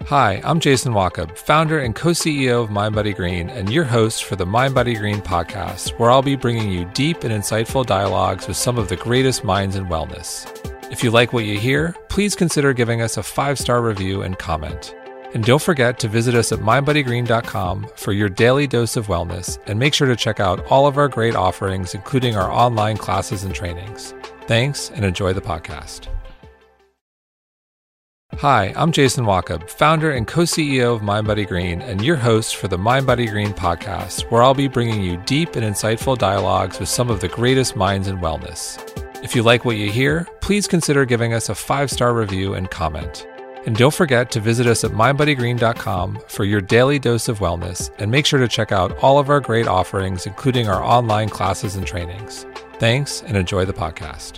Hi, I'm Jason Wachob, founder and co-CEO of MindBodyGreen, and your host for the MindBodyGreen podcast, where I'll be bringing you deep and insightful dialogues with some of the greatest minds in wellness. If you like what you hear, please consider giving us a 5-star review and comment. And don't forget to visit us at mindbodygreen.com for your daily dose of wellness, and make sure to check out all of our great offerings, including our online classes and trainings. Thanks, and enjoy the podcast. Hi, I'm Jason Wachob, founder and co-CEO of MindBodyGreen, and your host for the MindBodyGreen podcast, where I'll be bringing you deep and insightful dialogues with some of the greatest minds in wellness. If you like what you hear, please consider giving us a 5-star review and comment. And don't forget to visit us at mindbodygreen.com for your daily dose of wellness, and make sure to check out all of our great offerings, including our online classes and trainings. Thanks, and enjoy the podcast.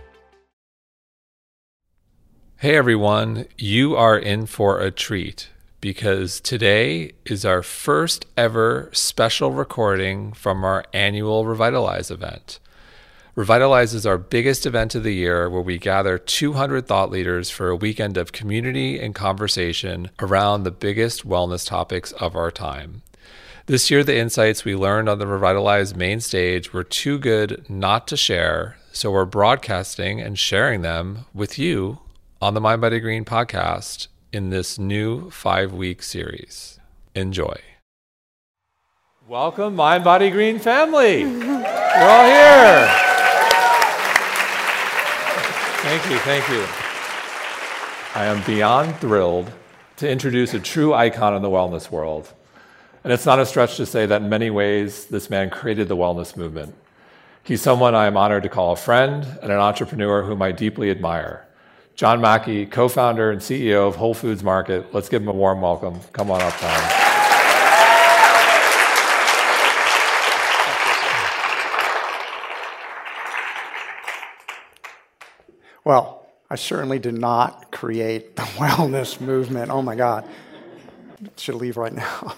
Hey everyone, you are in for a treat because today is our first ever special recording from our annual Revitalize event. Revitalize is our biggest event of the year, where we gather 200 thought leaders for a weekend of community and conversation around the biggest wellness topics of our time. This year, the insights we learned on the Revitalize main stage were too good not to share, so we're broadcasting and sharing them with you on the MindBodyGreen podcast in this new 5-week series. Enjoy. Welcome, MindBodyGreen family. You're all here. Thank you. I am beyond thrilled to introduce a true icon in the wellness world. And it's not a stretch to say that in many ways, this man created the wellness movement. He's someone I am honored to call a friend and an entrepreneur whom I deeply admire. John Mackey, co-founder and CEO of Whole Foods Market. Let's give him a warm welcome. Come on up, John. Well, I certainly did not create the wellness movement. Oh my God. Should leave right now.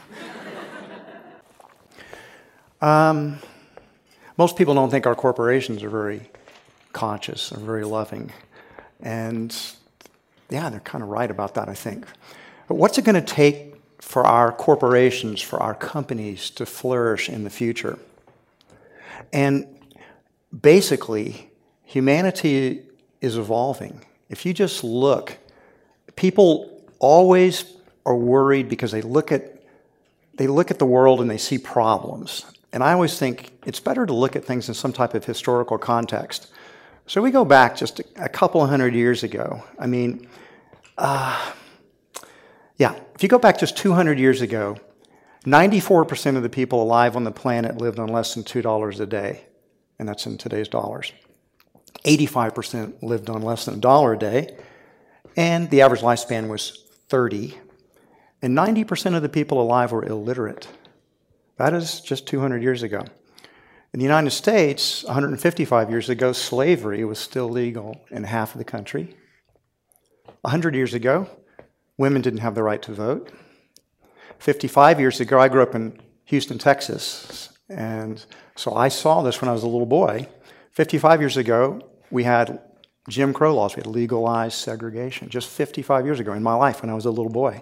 Most people don't think our corporations are very conscious or very loving. And yeah, they're kind of right about that, I think. But what's it going to take for our corporations, for our companies to flourish in the future? And basically, humanity is evolving. If you just look, people always are worried because they look at the world and they see problems. And I always think it's better to look at things in some type of historical context. So we go back just a couple of hundred years ago. I mean, if you go back just 200 years ago, 94% of the people alive on the planet lived on less than $2 a day, and that's in today's dollars. 85% lived on less than $1 a day, and the average lifespan was 30. And 90% of the people alive were illiterate. That is just 200 years ago. In the United States, 155 years ago, slavery was still legal in half of the country. 100 years ago, women didn't have the right to vote. 55 years ago, I grew up in Houston, Texas, and so I saw this when I was a little boy. 55 years ago, we had Jim Crow laws. We had legalized segregation. Just 55 years ago in my life when I was a little boy.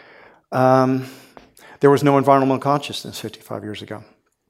There was no environmental consciousness 55 years ago.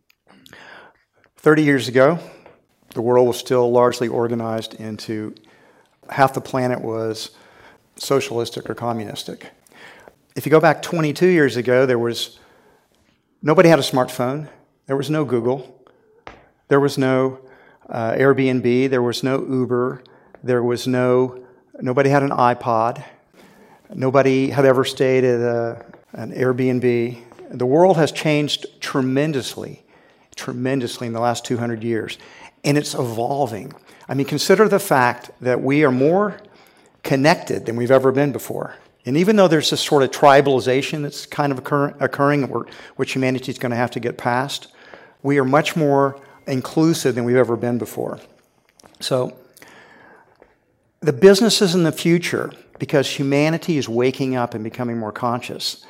30 years ago, the world was still largely organized into half the planet was socialistic or communistic. If you go back 22 years ago, nobody had a smartphone. There was no Google. There was no Airbnb. There was no Uber. Nobody had an iPod. Nobody had ever stayed at an Airbnb. The world has changed tremendously in the last 200 years. And it's evolving. I mean, consider the fact that we are more connected than we've ever been before. And even though there's this sort of tribalization that's kind of occurring, which humanity is going to have to get past, we are much more inclusive than we've ever been before. So the businesses in the future, because humanity is waking up and becoming more conscious,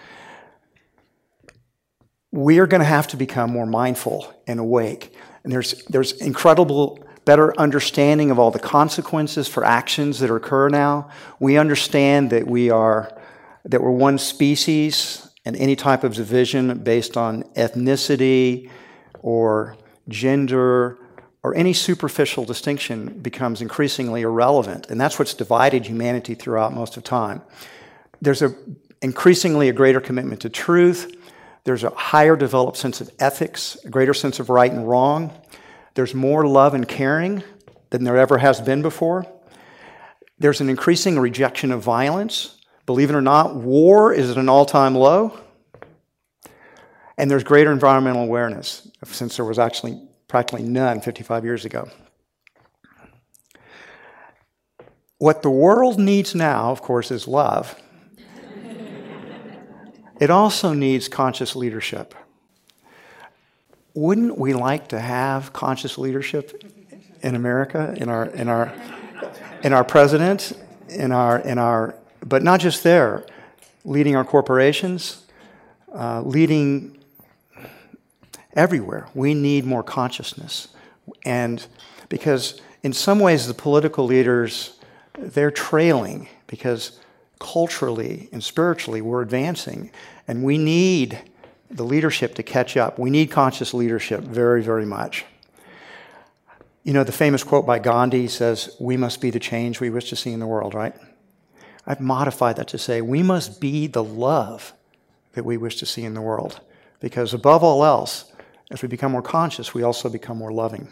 we are going to have to become more mindful and awake. And there's incredible better understanding of all the consequences for actions that occur now. We understand that we are that we're one species, and any type of division based on ethnicity or gender or any superficial distinction becomes increasingly irrelevant. And that's what's divided humanity throughout most of time. There's increasingly a greater commitment to truth. There's a higher developed sense of ethics, a greater sense of right and wrong. There's more love and caring than there ever has been before. There's an increasing rejection of violence. Believe it or not, war is at an all-time low. And there's greater environmental awareness, since there was actually practically none 55 years ago. What the world needs now, of course, is love. It also needs conscious leadership. Wouldn't we like to have conscious leadership in America, in our president, but not just there, leading our corporations, leading everywhere. We need more consciousness. And because in some ways the political leaders, they're trailing because culturally and spiritually we're advancing, and we need the leadership to catch up. We need conscious leadership very, very much. You know, the famous quote by Gandhi says, "We must be the change we wish to see in the world," right? I've modified that to say, we must be the love that we wish to see in the world. Because above all else, as we become more conscious, we also become more loving.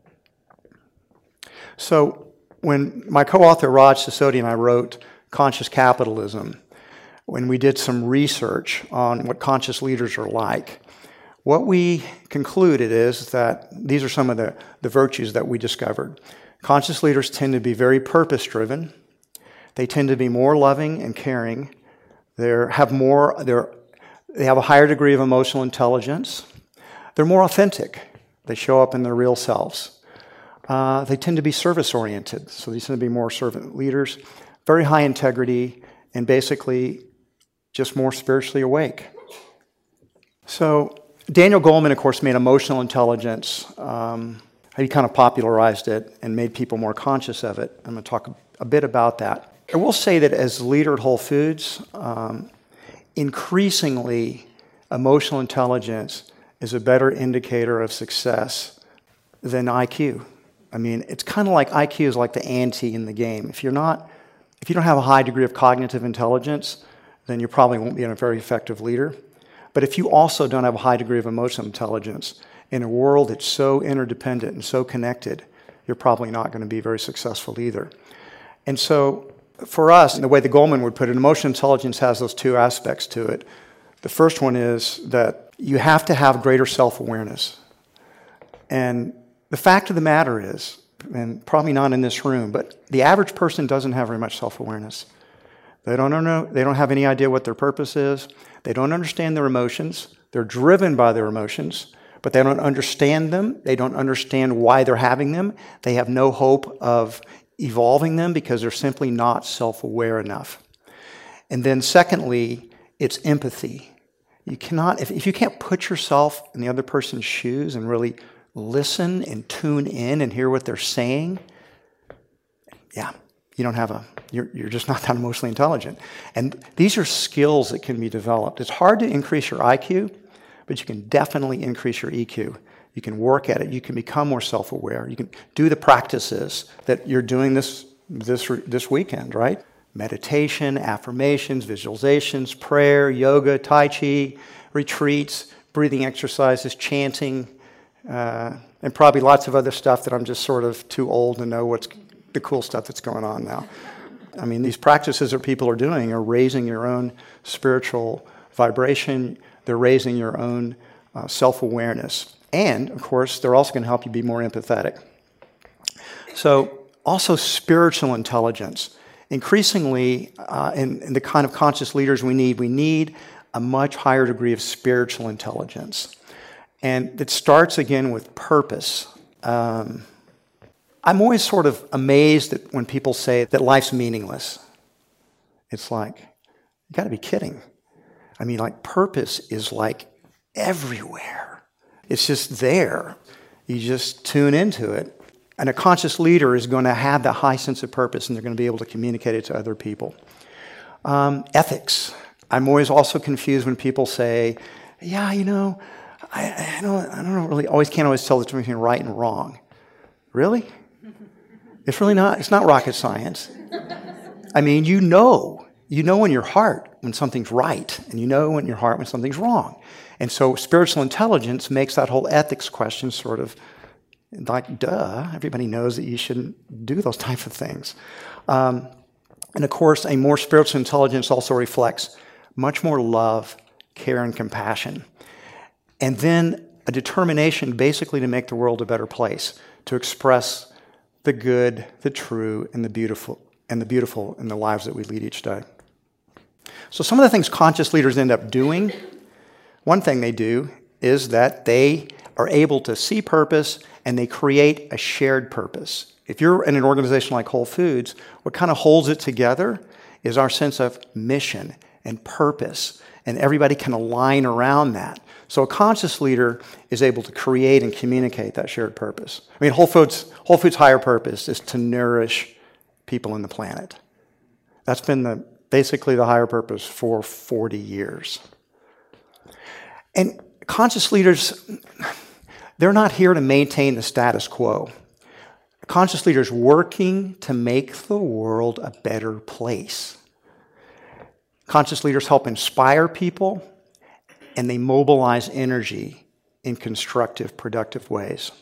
So when my co-author Raj Sisodia and I wrote Conscious Capitalism, when we did some research on what conscious leaders are like, what we concluded is that these are some of the virtues that we discovered. Conscious leaders tend to be very purpose-driven. They tend to be more loving and caring. They have a higher degree of emotional intelligence. They're more authentic. They show up in their real selves. They tend to be service-oriented, so these tend to be more servant leaders. Very high integrity, and basically just more spiritually awake. So Daniel Goleman, of course, made emotional intelligence. He kind of popularized it and made people more conscious of it. I'm going to talk a bit about that. I will say that as the leader at Whole Foods, increasingly emotional intelligence is a better indicator of success than IQ. I mean, it's kind of like IQ is like the ante in the game. If you don't have a high degree of cognitive intelligence, then you probably won't be a very effective leader. But if you also don't have a high degree of emotional intelligence in a world that's so interdependent and so connected, you're probably not going to be very successful either. And so for us, the way the Goleman would put it, emotional intelligence has those two aspects to it. The first one is that you have to have greater self-awareness. And the fact of the matter is, and probably not in this room, but the average person doesn't have very much self-awareness. They don't have any idea what their purpose is. They don't understand their emotions. They're driven by their emotions, but they don't understand them. They don't understand why they're having them. They have no hope of evolving them because they're simply not self-aware enough. And then secondly, it's empathy. You cannot, if you can't put yourself in the other person's shoes and really listen and tune in and hear what they're saying, you're just not that emotionally intelligent. And these are skills that can be developed. It's hard to increase your IQ, but you can definitely increase your EQ. You can work at it. You can become more self-aware. You can do the practices that you're doing this weekend, right? Meditation, affirmations, visualizations, prayer, yoga, Tai Chi, retreats, breathing exercises, chanting, and probably lots of other stuff that I'm just sort of too old to know what's the cool stuff that's going on now. I mean, these practices that people are doing are raising your own spiritual vibration. They're raising your own self-awareness. And, of course, they're also going to help you be more empathetic. So, also spiritual intelligence. Increasingly, in the kind of conscious leaders we need a much higher degree of spiritual intelligence. And it starts, again, with purpose. I'm always sort of amazed at when people say that life's meaningless. It's like, you got to be kidding. I mean, like, purpose is like everywhere. It's just there. You just tune into it. And a conscious leader is going to have that high sense of purpose, and they're going to be able to communicate it to other people. Ethics. I'm always also confused when people say, yeah, you know, I don't really, can't always tell the difference between right and wrong. Really? It's really not, it's not rocket science. I mean, you know in your heart when something's right, and you know in your heart when something's wrong. And so spiritual intelligence makes that whole ethics question sort of like, duh, everybody knows that you shouldn't do those types of things. And of course, a more spiritual intelligence also reflects much more love, care, and compassion. And then a determination basically to make the world a better place, to express the good, the true, and the beautiful in the lives that we lead each day. So some of the things conscious leaders end up doing, one thing they do is that they are able to see purpose and they create a shared purpose. If you're in an organization like Whole Foods, what kind of holds it together is our sense of mission and purpose, and everybody can align around that. So a conscious leader is able to create and communicate that shared purpose. I mean, Whole Foods' higher purpose is to nourish people in the planet. That's been basically the higher purpose for 40 years. And conscious leaders, they're not here to maintain the status quo. Conscious leaders working to make the world a better place. Conscious leaders help inspire people, and they mobilize energy in constructive, productive ways.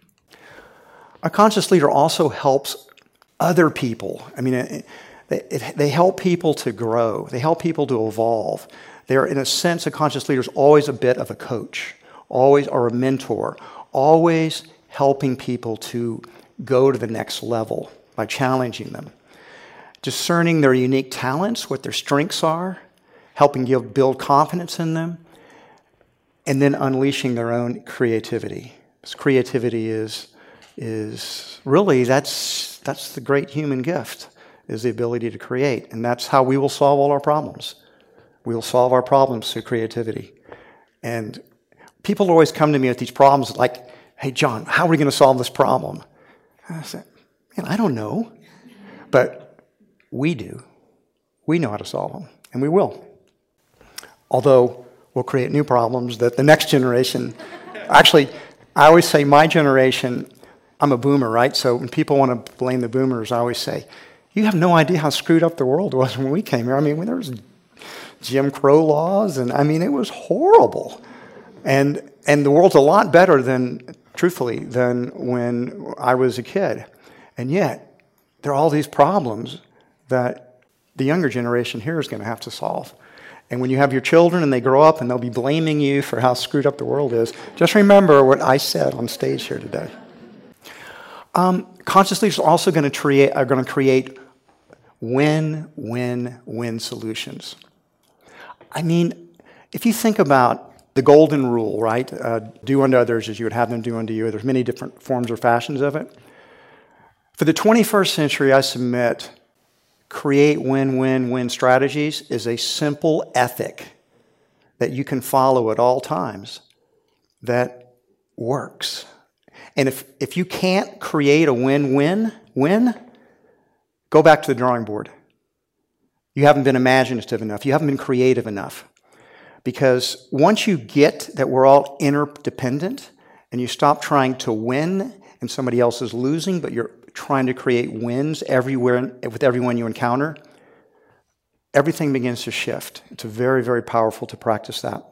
A conscious leader also helps other people. I mean, they help people to grow. They help people to evolve. They're, in a sense, a conscious leader is always a bit of a coach, always, or a mentor, always helping people to go to the next level by challenging them. Discerning their unique talents, what their strengths are, helping build confidence in them, and then unleashing their own creativity. Because creativity is really, that's the great human gift, is the ability to create. And that's how we will solve all our problems. We will solve our problems through creativity. And people always come to me with these problems like, hey, John, how are we going to solve this problem? And I said, man, I don't know. But we do. We know how to solve them, and we will. Although we'll create new problems that the next generation, actually, I always say my generation, I'm a boomer, right? So when people want to blame the boomers, I always say, you have no idea how screwed up the world was when we came here. I mean, there was Jim Crow laws, and I mean, it was horrible. And the world's a lot better truthfully, than when I was a kid. And yet, there are all these problems that the younger generation here is going to have to solve. And when you have your children and they grow up and they'll be blaming you for how screwed up the world is, just remember what I said on stage here today. Conscious leaders are also going to create win-win-win solutions. I mean, if you think about the golden rule, right? Do unto others as you would have them do unto you. There's many different forms or fashions of it. For the 21st century, I submit, create win-win-win strategies is a simple ethic that you can follow at all times that works. And if you can't create a win-win-win, go back to the drawing board. You haven't been imaginative enough. You haven't been creative enough. Because once you get that we're all interdependent and you stop trying to win and somebody else is losing, but you're trying to create wins everywhere with everyone you encounter, everything begins to shift. It's very, very powerful to practice that.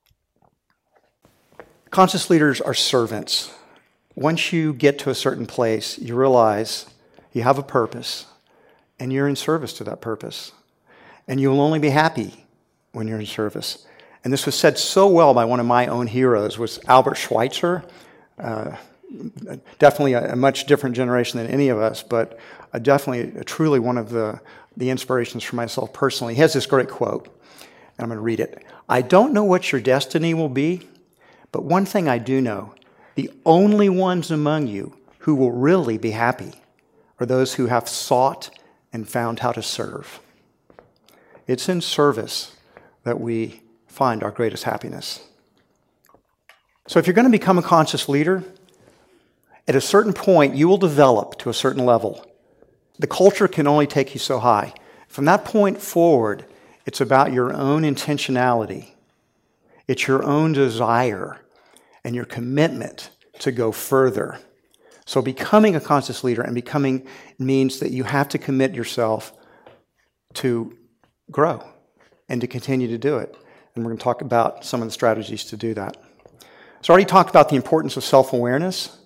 Conscious leaders are servants. Once you get to a certain place, you realize you have a purpose and you're in service to that purpose. And you will only be happy when you're in service. And this was said so well by one of my own heroes, was Albert Schweitzer. Definitely a much different generation than any of us, but truly one of the inspirations for myself personally. He has this great quote, and I'm going to read it. I don't know what your destiny will be, but one thing I do know, the only ones among you who will really be happy are those who have sought and found how to serve. It's in service that we find our greatest happiness. So if you're going to become a conscious leader, at a certain point, you will develop to a certain level. The culture can only take you so high. From that point forward, It's about your own intentionality. It's your own desire and your commitment to go further. So becoming a conscious leader and becoming means that you have to commit yourself to grow and to continue to do it. And we're going to talk about some of the strategies to do that. So I already talked about the importance of self-awareness.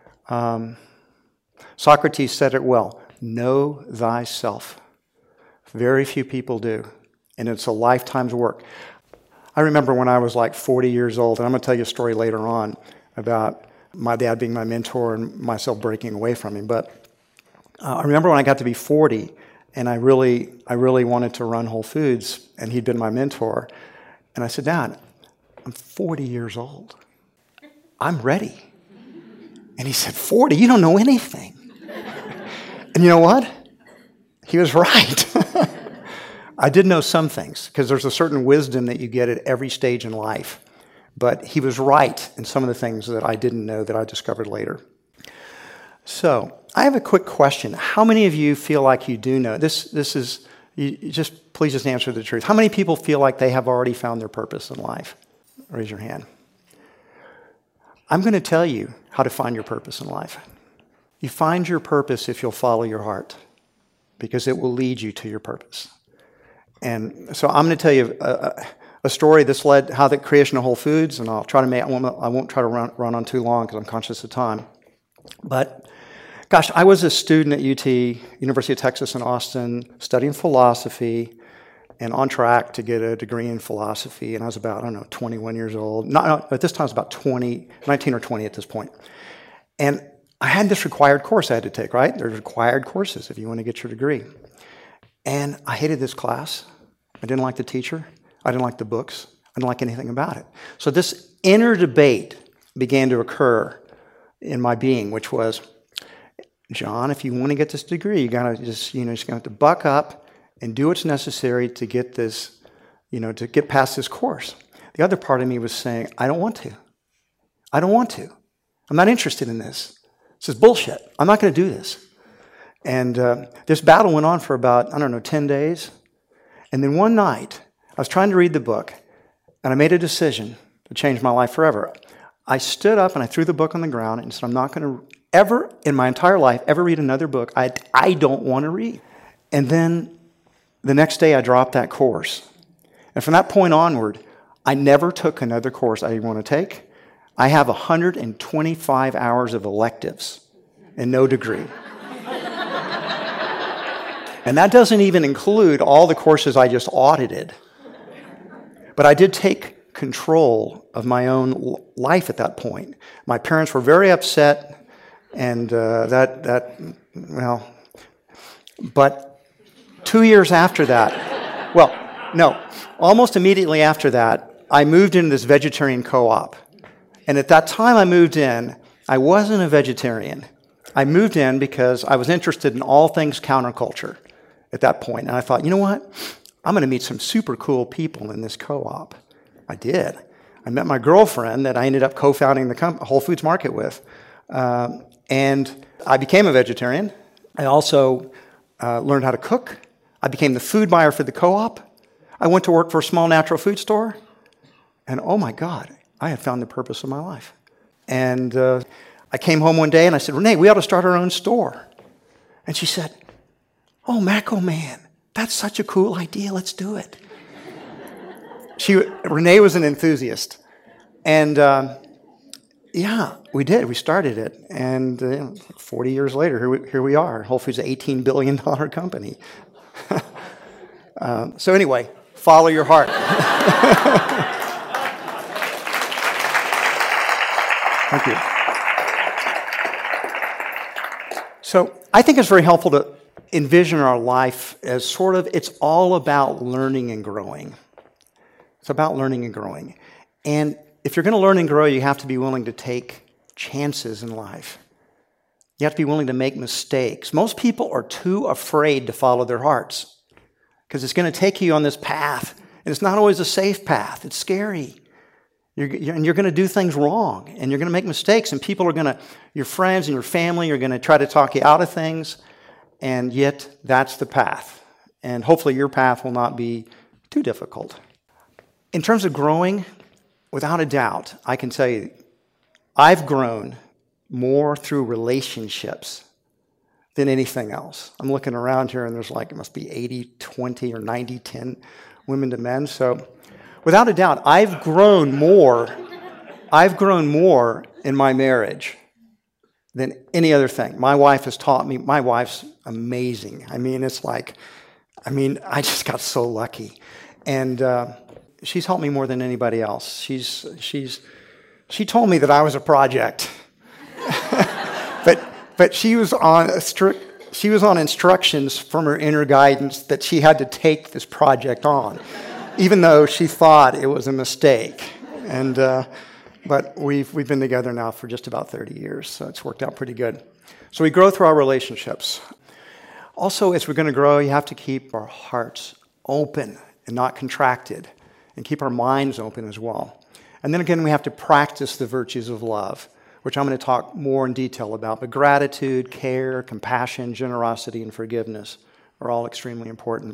Socrates said it well, know thyself. Very few people do, and it's a lifetime's work. I remember when I was like 40 years old, and I'm going to tell you a story later on about my dad being my mentor and myself breaking away from him. But I remember when I got to be 40, and I really wanted to run Whole Foods, and he'd been my mentor. And I said, Dad, I'm 40 years old. I'm ready. And he said, 40? You don't know anything. And you know what? He was right. I did know some things, because there's a certain wisdom that you get at every stage in life. But he was right in some of the things that I didn't know that I discovered later. So I have a quick question. How many of you feel like you do know? This is, please just answer the truth. How many people feel like they have already found their purpose in life? Raise your hand. I'm going to tell you how to find your purpose in life. You find your purpose if you'll follow your heart, because it will lead you to your purpose. And so I'm going to tell you a story. This led how the creation of Whole Foods, and I'll try to make. I won't try to run on too long because I'm conscious of time. But gosh, I was a student at UT, University of Texas in Austin, studying philosophy, and on track to get a degree in philosophy. And I was about 21 years old. Not at this time. I was about 19 or 20 at this point. And I had this required course I had to take. Right? There's required courses if you want to get your degree. And I hated this class. I didn't like the teacher. I didn't like the books. I didn't like anything about it. So this inner debate began to occur in my being, which was, John, if you want to get this degree, you got to just have to buck up and do what's necessary to get this, to get past this course. The other part of me was saying, I don't want to. I don't want to. I'm not interested in this. This is bullshit. I'm not going to do this. And this battle went on for about, 10 days. And then one night, I was trying to read the book, and I made a decision to change my life forever. I stood up and I threw the book on the ground and said, I'm not going to ever, in my entire life, ever read another book I don't want to read. And then the next day, I dropped that course. And from that point onward, I never took another course I didn't want to take. I have 125 hours of electives and no degree. And that doesn't even include all the courses I just audited. But I did take control of my own life at that point. My parents were very upset, and but 2 years after that, almost immediately after that, I moved into this vegetarian co-op. And at that time I moved in, I wasn't a vegetarian. I moved in because I was interested in all things counterculture at that point. And I thought, you know what? I'm going to meet some super cool people in this co-op. I did. I met my girlfriend that I ended up co-founding the Whole Foods Market with. And I became a vegetarian. I also learned how to cook. I became the food buyer for the co-op. I went to work for a small natural food store. And oh my God, I had found the purpose of my life. And I came home one day and I said, Renee, we ought to start our own store. And she said, oh, Macco Man, that's such a cool idea. Let's do it. Renee was an enthusiast. And we did. We started it. And 40 years later, here we are. Whole Foods is an $18 billion company. So anyway, follow your heart. Thank you. So I think it's very helpful to envision our life as it's all about learning and growing. It's about learning and growing. And if you're going to learn and grow, you have to be willing to take chances in life. You have to be willing to make mistakes. Most people are too afraid to follow their hearts because it's going to take you on this path. And it's not always a safe path. It's scary. You're going to do things wrong, and you're going to make mistakes, and people are going to, your friends and your family are going to try to talk you out of things, and yet that's the path. And hopefully your path will not be too difficult. In terms of growing, without a doubt, I can tell you, I've grown more through relationships than anything else. I'm looking around here and there's it must be 80-20 or 90-10 women to men. So without a doubt, I've grown more in my marriage than any other thing. My wife has taught me, my wife's amazing. I just got so lucky. And she's helped me more than anybody else. She told me that I was a project. But she was on instructions from her inner guidance that she had to take this project on, even though she thought it was a mistake. And but we've been together now for just about 30 years, so it's worked out pretty good. So we grow through our relationships. Also, as we're going to grow, you have to keep our hearts open and not contracted, and keep our minds open as well. And then again, we have to practice the virtues of love, which I'm going to talk more in detail about. But gratitude, care, compassion, generosity, and forgiveness are all extremely important.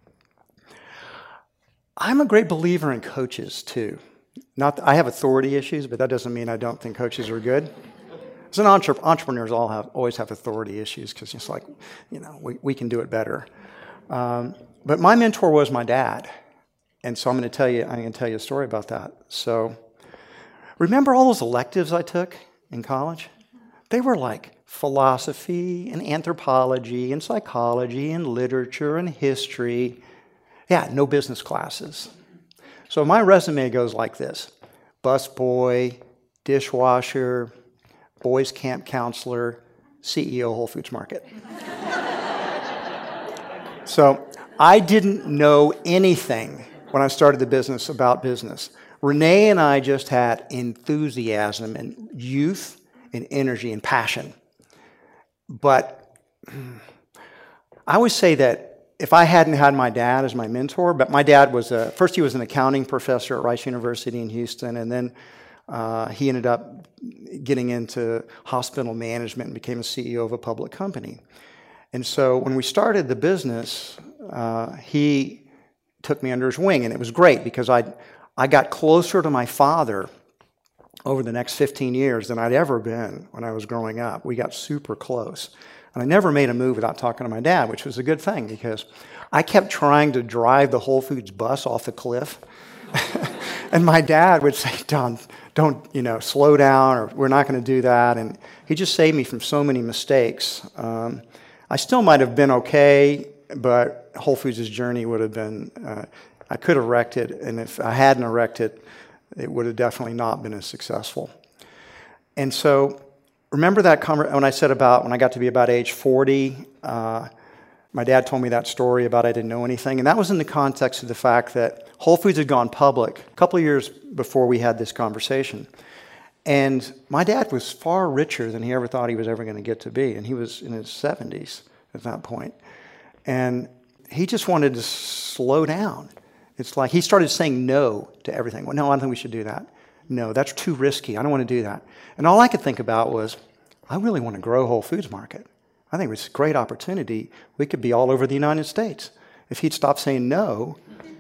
I'm a great believer in coaches, too. I have authority issues, but that doesn't mean I don't think coaches are good. As an entrepreneurs always have authority issues because it's we can do it better. But my mentor was my dad. And so I'm going to tell you a story about that. So remember all those electives I took in college? They were like philosophy and anthropology and psychology and literature and history. Yeah, no business classes. So my resume goes like this: busboy, dishwasher, boys camp counselor, CEO Whole Foods Market. So I didn't know anything when I started the business about business. Renee and I just had enthusiasm and youth and energy and passion. But I always say that if I hadn't had my dad as my mentor, but my dad was first he was an accounting professor at Rice University in Houston, and then he ended up getting into hospital management and became a CEO of a public company. And so when we started the business, he took me under his wing, and it was great because I got closer to my father over the next 15 years than I'd ever been when I was growing up. We got super close. And I never made a move without talking to my dad, which was a good thing because I kept trying to drive the Whole Foods bus off the cliff. And my dad would say, don't, slow down, or we're not going to do that. And he just saved me from so many mistakes. I still might have been okay, but Whole Foods' journey would have been, I could have wrecked it, and if I hadn't wrecked it, it would have definitely not been as successful. And so remember that when I said when I got to be about age 40, my dad told me that story about I didn't know anything, and that was in the context of the fact that Whole Foods had gone public a couple of years before we had this conversation. And my dad was far richer than he ever thought he was ever going to get to be, and he was in his 70s at that point. And he just wanted to slow down. It's like he started saying no to everything. Well, no, I don't think we should do that. No, that's too risky. I don't want to do that. And all I could think about was, I really want to grow Whole Foods Market. I think it's a great opportunity. We could be all over the United States if he'd stop saying no.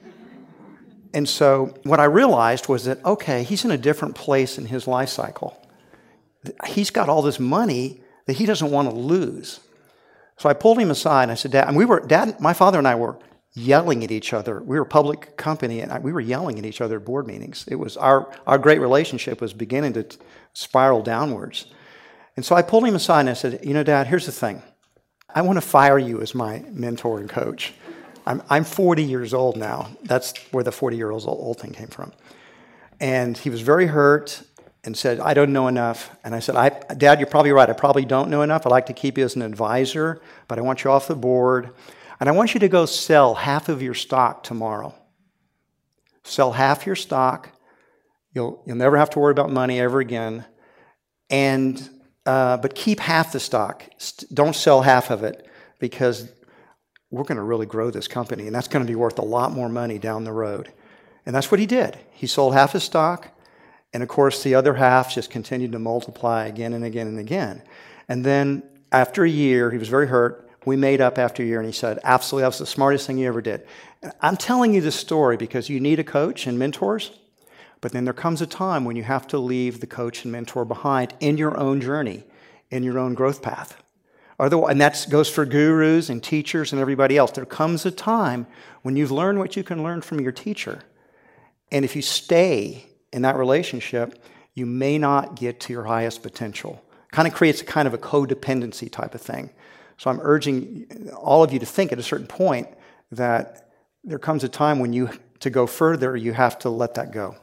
And so what I realized was that, okay, he's in a different place in his life cycle. He's got all this money that he doesn't want to lose. So I pulled him aside and I said, Dad, my father and I were yelling at each other. We were a public company, and we were yelling at each other at board meetings. It was our great relationship was beginning to spiral downwards. And so I pulled him aside and I said, Dad, here's the thing. I want to fire you as my mentor and coach. I'm 40 years old now. That's where the 40-year-old thing came from. And he was very hurt and said, I don't know enough. And I said, Dad, you're probably right. I probably don't know enough. I'd like to keep you as an advisor, but I want you off the board. And I want you to go sell half of your stock tomorrow. Sell half your stock. You'll never have to worry about money ever again. And but keep half the stock. Don't sell half of it, because we're going to really grow this company, and that's going to be worth a lot more money down the road. And that's what he did. He sold half his stock, and of course the other half just continued to multiply again and again and again. And then after a year, he was very hurt, We made up after a year, and he said, absolutely, that was the smartest thing you ever did. And I'm telling you this story because you need a coach and mentors, but then there comes a time when you have to leave the coach and mentor behind in your own journey, in your own growth path. Otherwise, and that goes for gurus and teachers and everybody else. There comes a time when you've learned what you can learn from your teacher. And if you stay in that relationship, you may not get to your highest potential. Kind of creates a kind of a codependency type of thing. So I'm urging all of you to think at a certain point that there comes a time when to go further, you have to let that go.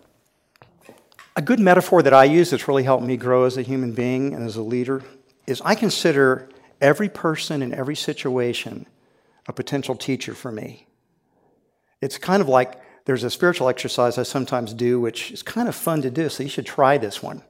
A good metaphor that I use that's really helped me grow as a human being and as a leader is I consider every person in every situation a potential teacher for me. It's kind of like there's a spiritual exercise I sometimes do, which is kind of fun to do, so you should try this one.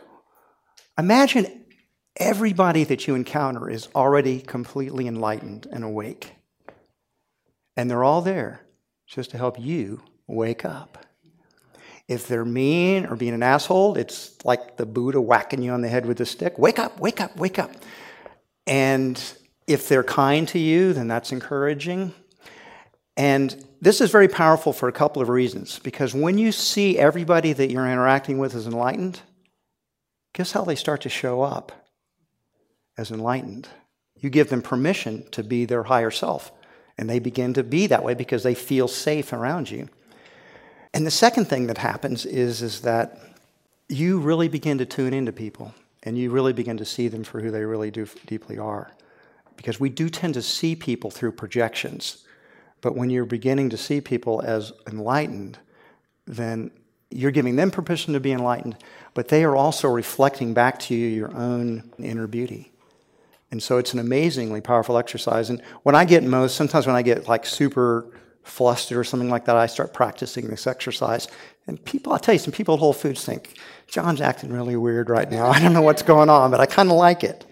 Imagine everybody that you encounter is already completely enlightened and awake. And they're all there just to help you wake up. If they're mean or being an asshole, it's like the Buddha whacking you on the head with a stick. Wake up, wake up, wake up. And if they're kind to you, then that's encouraging. And this is very powerful for a couple of reasons. Because when you see everybody that you're interacting with as enlightened, guess how they start to show up as enlightened? You give them permission to be their higher self. And they begin to be that way because they feel safe around you. And the second thing that happens is that you really begin to tune into people. And you really begin to see them for who they really deeply are. Because we do tend to see people through projections. But when you're beginning to see people as enlightened, then you're giving them permission to be enlightened, but they are also reflecting back to you your own inner beauty. And so it's an amazingly powerful exercise. And sometimes when I get like super flustered or something like that, I start practicing this exercise. And I'll tell you, some people at Whole Foods think, John's acting really weird right now. I don't know what's going on, but I kind of like it.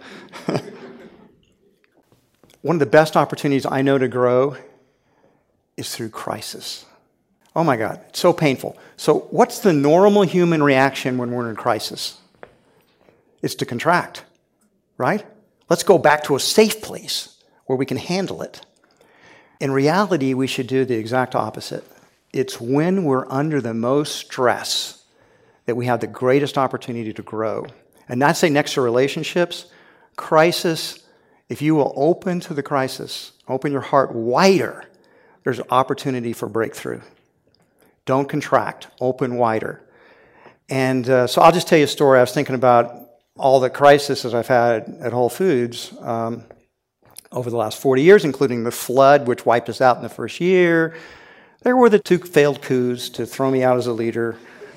One of the best opportunities I know to grow is through crisis. Oh my God, it's so painful. So what's the normal human reaction when we're in crisis? It's to contract, right? Let's go back to a safe place where we can handle it. In reality, we should do the exact opposite. It's when we're under the most stress that we have the greatest opportunity to grow. And not say next to relationships, crisis, if you will open to the crisis, open your heart wider, there's an opportunity for breakthrough. Don't contract, open wider. And so I'll just tell you a story. I was thinking about all the crises I've had at Whole Foods over the last 40 years, including the flood, which wiped us out in the first year. There were the 2 failed coups to throw me out as a leader.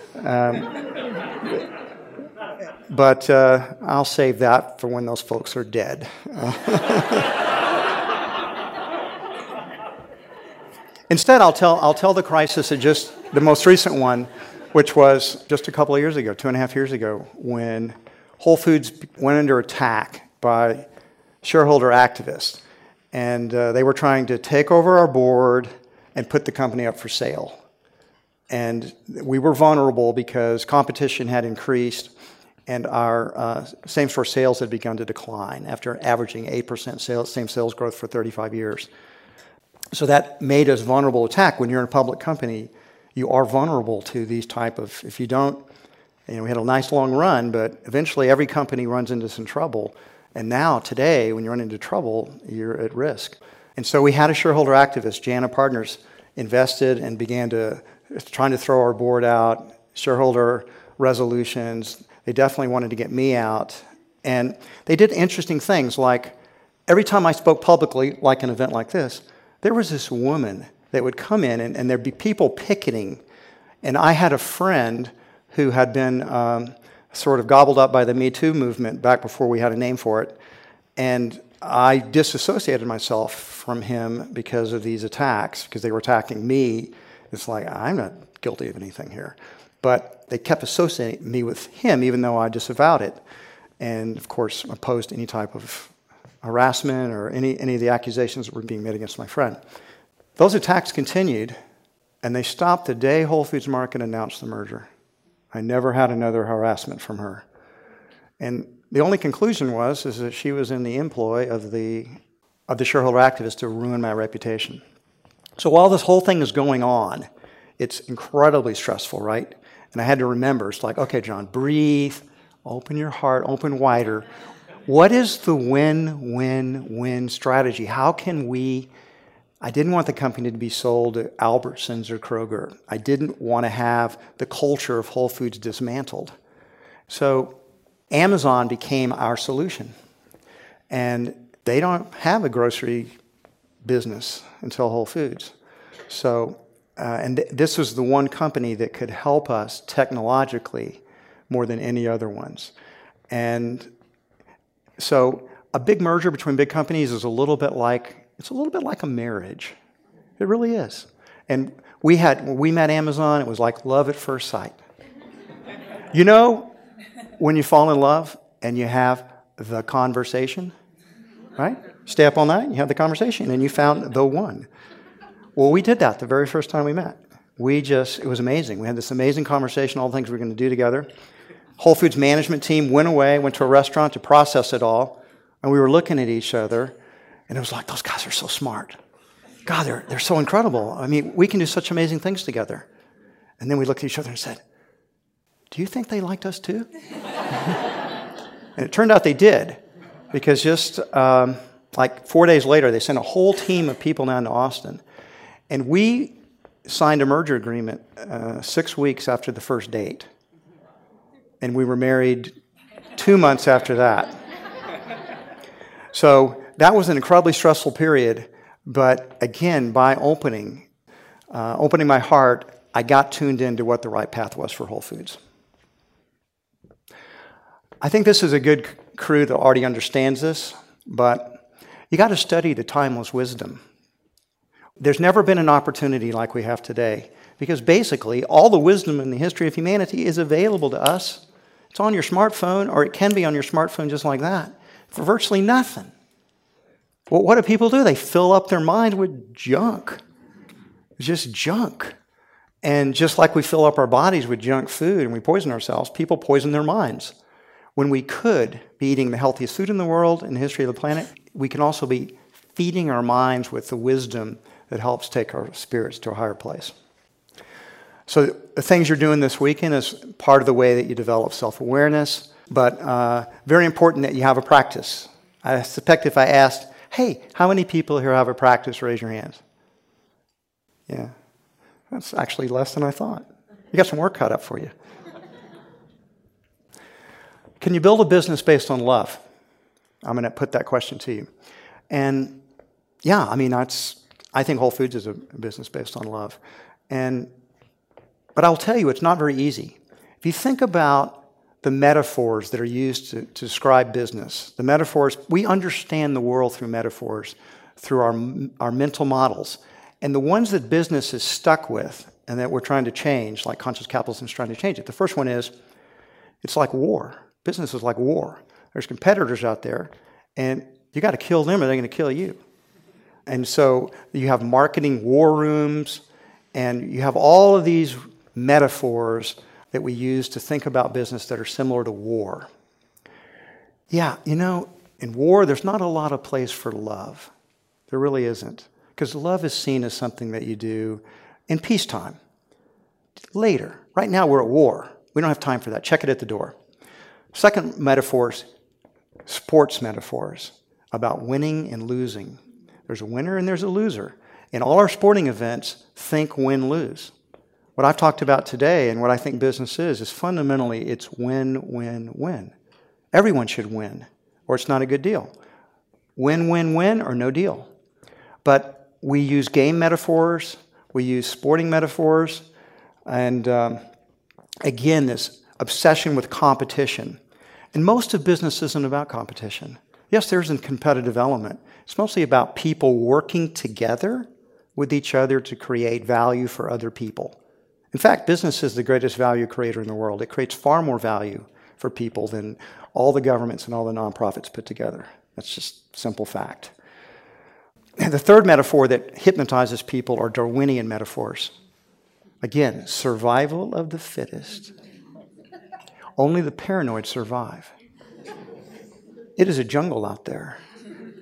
But I'll save that for when those folks are dead. Instead, I'll tell the crisis of just the most recent one, which was just a couple of years ago, 2.5 years ago, when Whole Foods went under attack by shareholder activists. And they were trying to take over our board and put the company up for sale. And we were vulnerable because competition had increased and our same-store sales had begun to decline after averaging 8% same sales growth for 35 years. So that made us vulnerable to attack. When you're in a public company, you are vulnerable to these type of, if you don't, we had a nice long run, but eventually every company runs into some trouble. And now, today, when you run into trouble, you're at risk. And so we had a shareholder activist, Jana Partners, invested and began trying to throw our board out, shareholder resolutions. They definitely wanted to get me out. And they did interesting things, like every time I spoke publicly, like an event like this, there was this woman that would come in and there'd be people picketing. And I had a friend who had been sort of gobbled up by the Me Too movement back before we had a name for it. And I disassociated myself from him because of these attacks, because they were attacking me. It's like, I'm not guilty of anything here. But they kept associating me with him, even though I disavowed it. And, of course, opposed any type of harassment or any of the accusations that were being made against my friend. Those attacks continued, and they stopped the day Whole Foods Market announced the merger. I never had another harassment from her. And the only conclusion is that she was in the employ of the of the shareholder activists to ruin my reputation. So while this whole thing is going on, it's incredibly stressful, right? And I had to remember, it's like, okay, John, breathe, open your heart, open wider. What is the win-win-win strategy? How can we... I didn't want the company to be sold to Albertsons or Kroger. I didn't want to have the culture of Whole Foods dismantled. So Amazon became our solution. And they don't have a grocery business until Whole Foods. So, this was the one company that could help us technologically more than any other ones. And so a big merger between big companies is a little bit like a marriage. It really is. And when we met Amazon, it was like love at first sight. You know, when you fall in love and you have the conversation, right? Stay up all night, you have the conversation, and you found the one. Well, we did that the very first time we met. It was amazing. We had this amazing conversation, all the things we were going to do together. Whole Foods management team went away, went to a restaurant to process it all, and we were looking at each other, and it was like, those guys are so smart. God, they're so incredible. I mean, we can do such amazing things together. And then we looked at each other and said, do you think they liked us too? And it turned out they did, because just like 4 days later, they sent a whole team of people down to Austin. And we signed a merger agreement 6 weeks after the first date. And we were married 2 months after that. So that was an incredibly stressful period. But again, by opening my heart, I got tuned into what the right path was for Whole Foods. I think this is a good crew that already understands this, but you got to study the timeless wisdom. There's never been an opportunity like we have today, because basically all the wisdom in the history of humanity is available to us. It's on your smartphone, or it can be on your smartphone just like that, for virtually nothing. Well, what do people do? They fill up their mind with junk. Just junk. And just like we fill up our bodies with junk food and we poison ourselves, people poison their minds. When we could be eating the healthiest food in the world in the history of the planet, we can also be feeding our minds with the wisdom that helps take our spirits to a higher place. So the things you're doing this weekend is part of the way that you develop self-awareness, but very important that you have a practice. I suspect if I asked, hey, how many people here have a practice? Raise your hands. Yeah, that's actually less than I thought. You got some work cut up for you. Can you build a business based on love? I'm going to put that question to you. And yeah, I mean, I think Whole Foods is a business based on love. But I'll tell you, it's not very easy. If you think about the metaphors that are used to describe business, the metaphors, we understand the world through metaphors, through our mental models. And the ones that business is stuck with and that we're trying to change, like conscious capitalism is trying to change it. The first one is, it's like war. Business is like war. There's competitors out there, and you got to kill them or they're going to kill you. And so you have marketing war rooms, and you have all of these metaphors that we use to think about business that are similar to war. Yeah, you know, in war, there's not a lot of place for love. There really isn't. Because love is seen as something that you do in peacetime. Later. Right now, we're at war. We don't have time for that. Check it at the door. Second metaphors, sports metaphors about winning and losing. There's a winner and there's a loser. In all our sporting events, think win-lose. What I've talked about today and what I think business is fundamentally it's win-win-win. Everyone should win, or it's not a good deal. Win-win-win or no deal. But we use game metaphors, we use sporting metaphors, and again, this obsession with competition. And most of business isn't about competition. Yes, there's a competitive element. It's mostly about people working together with each other to create value for other people. In fact, business is the greatest value creator in the world. It creates far more value for people than all the governments and all the nonprofits put together. That's just simple fact. And the third metaphor that hypnotizes people are Darwinian metaphors. Again, survival of the fittest. Only the paranoid survive. It is a jungle out there.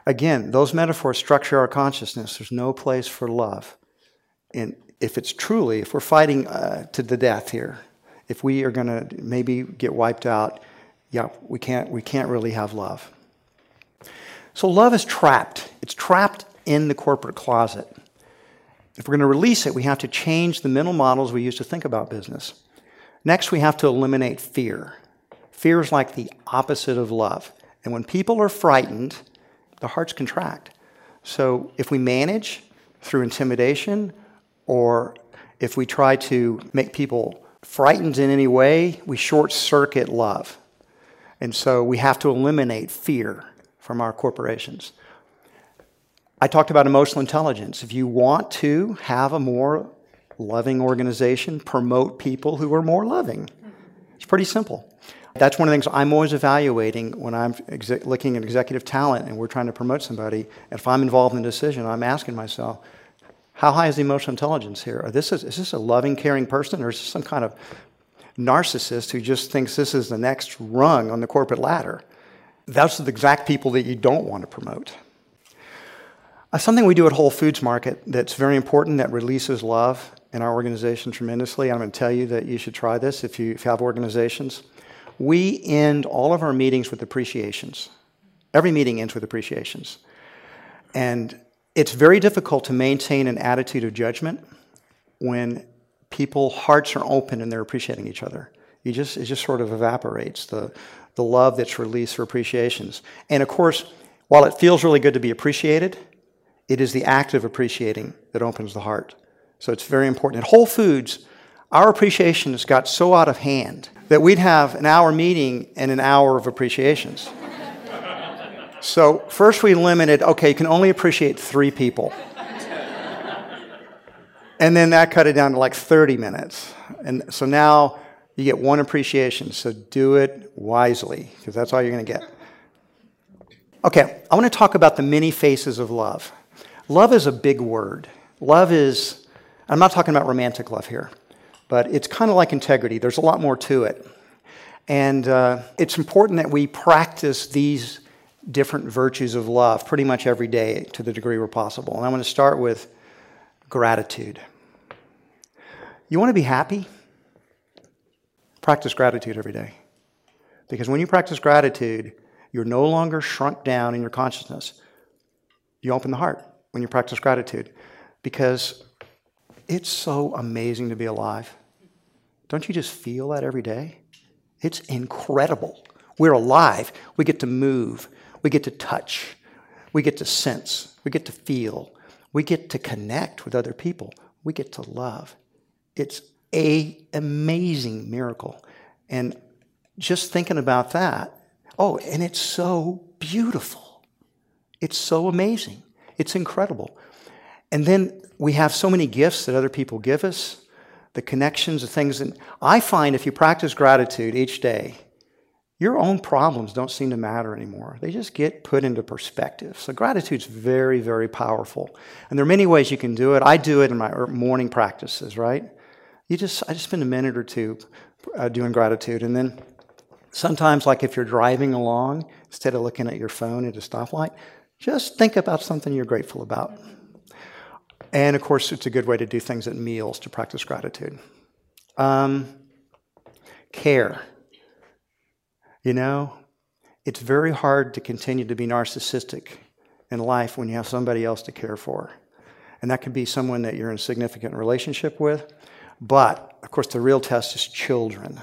Again, those metaphors structure our consciousness. There's no place for love. And if we're fighting to the death here, if we are going to maybe get wiped out, yeah, we can't really have love. So love is trapped. It's trapped in the corporate closet. If we're going to release it, we have to change the mental models we use to think about business. Next, we have to eliminate fear. Fear is like the opposite of love. And when people are frightened, the hearts contract. So if we manage through intimidation, or if we try to make people frightened in any way, we short-circuit love. And so we have to eliminate fear from our corporations. I talked about emotional intelligence. If you want to have a more loving organization, promote people who are more loving. It's pretty simple. That's one of the things I'm always evaluating when I'm looking at executive talent and we're trying to promote somebody. If I'm involved in a decision, I'm asking myself, how high is the emotional intelligence here? Is this a loving, caring person, or is this some kind of narcissist who just thinks this is the next rung on the corporate ladder? Those are the exact people that you don't want to promote. Something we do at Whole Foods Market that's very important, that releases love in our organization tremendously. I'm going to tell you that you should try this if you have organizations. We end all of our meetings with appreciations. Every meeting ends with appreciations. And it's very difficult to maintain an attitude of judgment when people's hearts are open and they're appreciating each other. It just sort of evaporates, the love that's released for appreciations. And of course, while it feels really good to be appreciated, it is the act of appreciating that opens the heart. So it's very important. At Whole Foods, our appreciation has got so out of hand that we'd have an hour meeting and an hour of appreciations. So first we limited, okay, you can only appreciate 3 people. And then that cut it down to like 30 minutes. And so now you get 1 appreciation. So do it wisely, because that's all you're going to get. Okay, I want to talk about the many faces of love. Love is a big word. Love is, I'm not talking about romantic love here, but it's kind of like integrity. There's a lot more to it. And it's important that we practice these different virtues of love pretty much every day to the degree we're possible. And I'm going to start with gratitude. You want to be happy? Practice gratitude every day. Because when you practice gratitude, you're no longer shrunk down in your consciousness. You open the heart when you practice gratitude. Because it's so amazing to be alive. Don't you just feel that every day? It's incredible. We're alive. We get to move. We get to touch. We get to sense. We get to feel. We get to connect with other people. We get to love. It's an amazing miracle. And just thinking about that, and it's so beautiful. It's so amazing. It's incredible. And then we have so many gifts that other people give us, the connections, the things. And I find if you practice gratitude each day, your own problems don't seem to matter anymore. They just get put into perspective. So gratitude's very, very powerful. And there are many ways you can do it. I do it in my morning practices, right? I just spend a minute or two doing gratitude. And then sometimes, like if you're driving along, instead of looking at your phone at a stoplight, just think about something you're grateful about. And of course, it's a good way to do things at meals to practice gratitude. Care. You know, it's very hard to continue to be narcissistic in life when you have somebody else to care for. And that could be someone that you're in a significant relationship with. But, of course, the real test is children.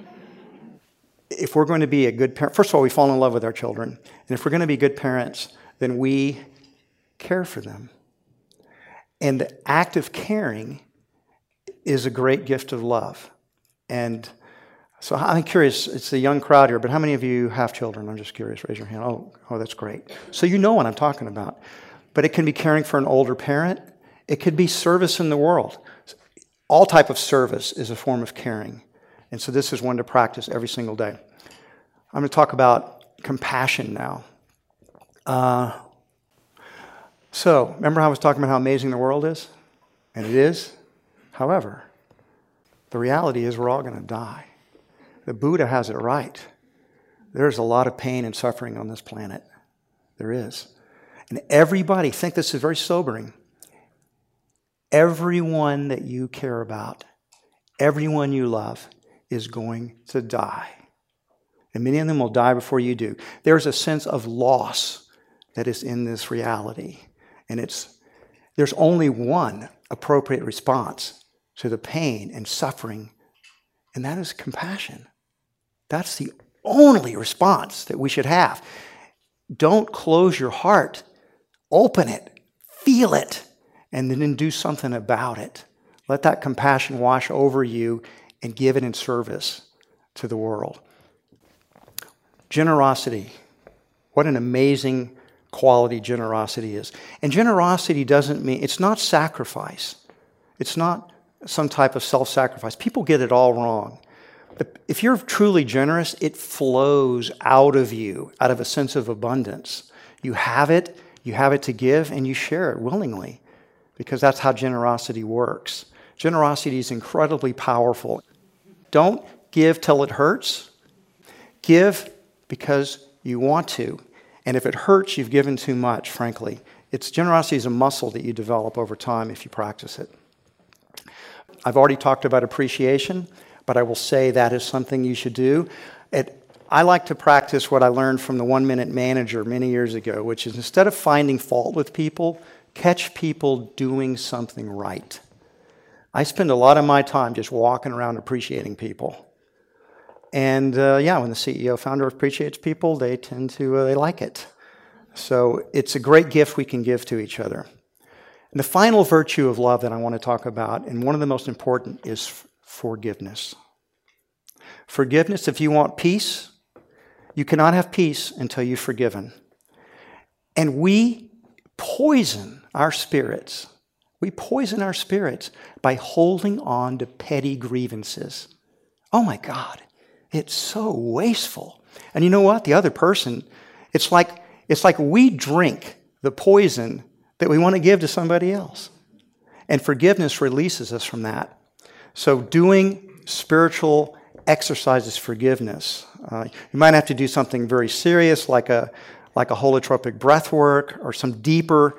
If we're going to be a good parent, first of all, we fall in love with our children. And if we're going to be good parents, then we care for them. And the act of caring is a great gift of love. And so I'm curious, it's a young crowd here, but how many of you have children? I'm just curious. Raise your hand. Oh, that's great. So you know what I'm talking about. But it can be caring for an older parent. It could be service in the world. All type of service is a form of caring. And so this is one to practice every single day. I'm going to talk about compassion now. So remember how I was talking about how amazing the world is? And it is. However, the reality is we're all going to die. The Buddha has it right. There's a lot of pain and suffering on this planet. There is. And everybody, think this is very sobering, everyone that you care about, everyone you love is going to die. And many of them will die before you do. There's a sense of loss that is in this reality. And there's only one appropriate response to the pain and suffering, and that is compassion. That's the only response that we should have. Don't close your heart. Open it. Feel it. And then do something about it. Let that compassion wash over you and give it in service to the world. Generosity. What an amazing quality generosity is. And generosity doesn't mean, it's not sacrifice. It's not some type of self-sacrifice. People get it all wrong. If you're truly generous, it flows out of you, out of a sense of abundance. You have it to give, and you share it willingly, because that's how generosity works. Generosity is incredibly powerful. Don't give till it hurts. Give because you want to. And if it hurts, you've given too much, frankly. Generosity is a muscle that you develop over time if you practice it. I've already talked about appreciation, but I will say that is something you should do. I like to practice what I learned from the 1 Minute Manager many years ago, which is instead of finding fault with people, catch people doing something right. I spend a lot of my time just walking around appreciating people. And when the CEO, founder appreciates people, they tend to, they like it. So it's a great gift we can give to each other. And the final virtue of love that I want to talk about, and one of the most important, is forgiveness. Forgiveness, if you want peace, you cannot have peace until you've forgiven. And we poison our spirits. We poison our spirits by holding on to petty grievances. Oh my God, it's so wasteful. And you know what? The other person, it's like we drink the poison that we want to give to somebody else. And forgiveness releases us from that. So doing spiritual exercises forgiveness. You might have to do something very serious like a holotropic breath work, or some deeper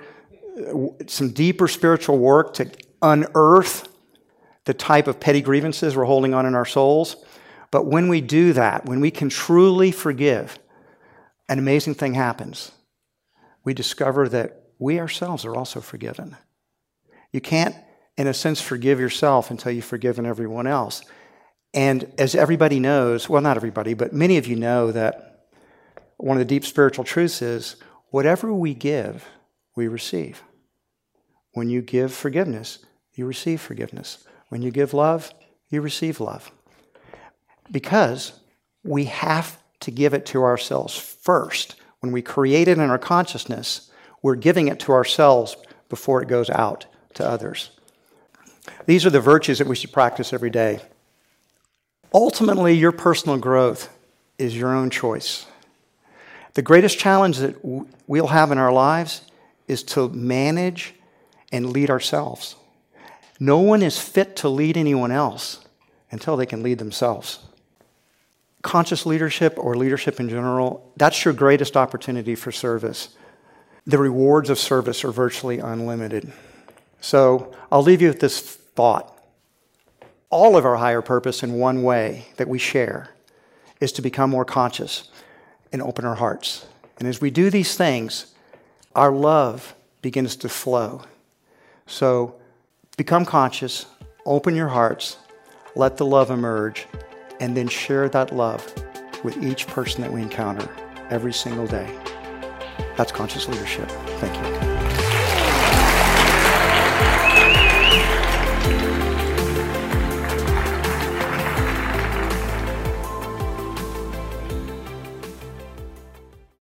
spiritual work to unearth the type of petty grievances we're holding on in our souls. But when we do that, when we can truly forgive, an amazing thing happens. We discover that we ourselves are also forgiven. You can't, in a sense, forgive yourself until you've forgiven everyone else. And as everybody knows, well, not everybody, but many of you know that one of the deep spiritual truths is whatever we give, we receive. When you give forgiveness, you receive forgiveness. When you give love, you receive love. Because we have to give it to ourselves first. When we create it in our consciousness, we're giving it to ourselves before it goes out to others. These are the virtues that we should practice every day. Ultimately, your personal growth is your own choice. The greatest challenge that we'll have in our lives is to manage and lead ourselves. No one is fit to lead anyone else until they can lead themselves. Conscious leadership, or leadership in general, that's your greatest opportunity for service. The rewards of service are virtually unlimited. So I'll leave you with this thought. All of our higher purpose, in one way that we share, is to become more conscious and open our hearts. And as we do these things, our love begins to flow. So become conscious, open your hearts, let the love emerge, and then share that love with each person that we encounter every single day. That's conscious leadership. Thank you.